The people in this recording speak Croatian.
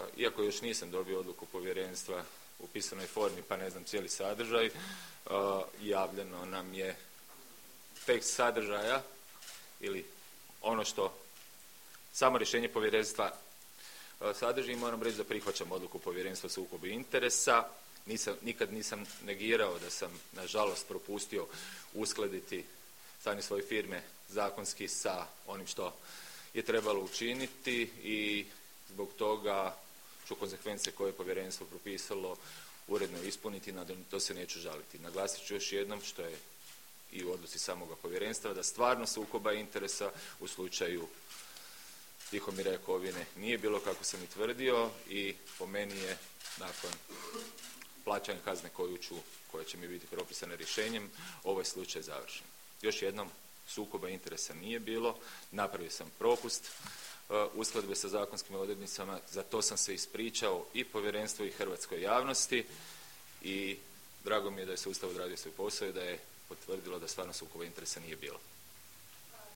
iako još nisam dobio odluku povjerenstva u pisanoj formi, pa ne znam cijeli sadržaj, javljeno nam je tekst sadržaja ili ono što samo rješenje povjerenstva sadrži. Moram reći da prihvaćam odluku povjerenstva o sukobu interesa. Nikad nisam negirao da sam, nažalost, propustio uskladiti stanje svoje firme zakonski sa onim što je trebalo učiniti i zbog toga ću konsekvence koje je povjerenstvo propisalo uredno ispuniti, to se neću žaliti. Naglasit ću još jednom, što je i u odluci samoga povjerenstva, da stvarno sukoba interesa u slučaju Tihomira Jakovine nije bilo kako sam i tvrdio i po meni je nakon plaćanja kazne koja će mi biti propisana rješenjem, ovaj slučaj završen. Još jednom, sukoba interesa nije bilo, napravio sam propust uskladbe sa zakonskim odrednicama, za to sam se ispričao i povjerenstvu i hrvatskoj javnosti i drago mi je da je sustav odradio svoj posao i da je potvrdilo da stvarno sukoba interesa nije bilo.